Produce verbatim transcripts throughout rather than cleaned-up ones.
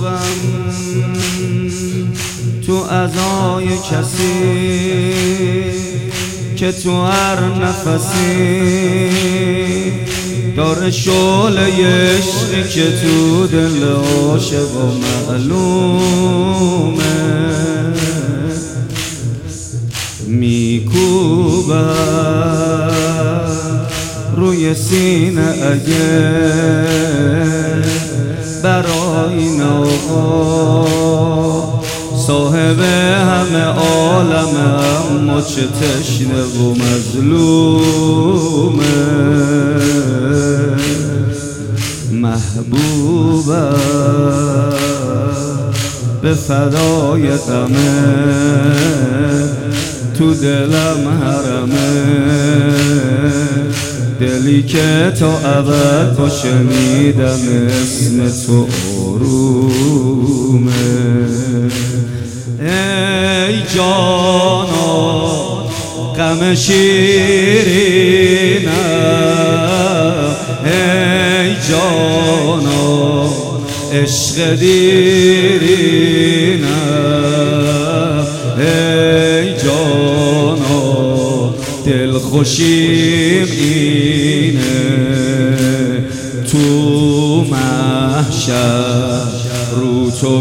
تو ازای کسی که تو هر نفسی داره شعله عشقی که تو دل عاشق و معلومه میکوبه روی سینه اگه برای این آقا صاحب همه عالم اما چه تشنه و مظلومه محبوبه به فدای غمه تو دلم حرمه دلی که تا ابد با شنیدم اسم تو آرومه ای جانا غم شیرینم ای جانا عشق دیرینم ای جانا دل خوشیم اینه تو محشر رو تو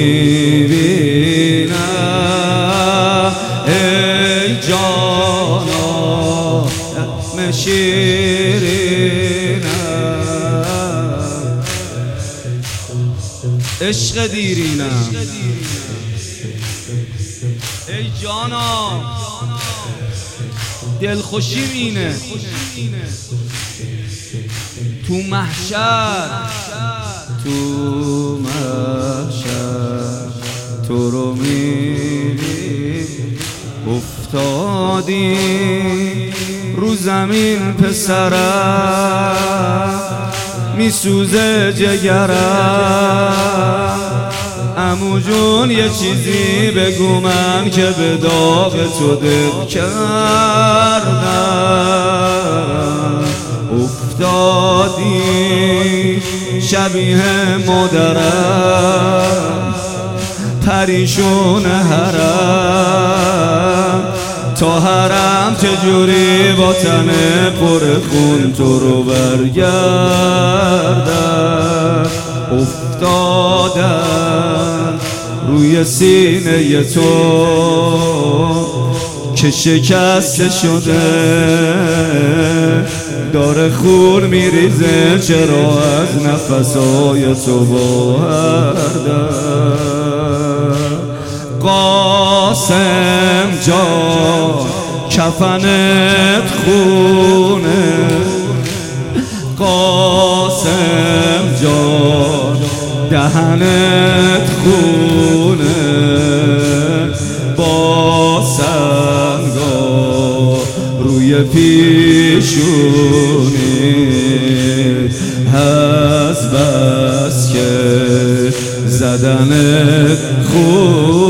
میبینم ای جانا مشیرینم عشق دیرینم ای جانا دل خوشیم اینه تو محشر تو محشر تو رو میبینی افتادی رو زمین پسرم میسوزه جگرم عمو جون یه چیزی بگو من که به داغ تو دل کردم افتادی شبیه مادرم پریشون حرم تا حرم چجوری با تن پر خون تو رو برگردم افتادم روی سینه تو که شکسته شده داره خون میریزه چرا از نفسای تو بردم قاسم جان کفنت خونه قاسم جان دهنت خونه با سنگا روی پیشونی هست بس که زدنت خونه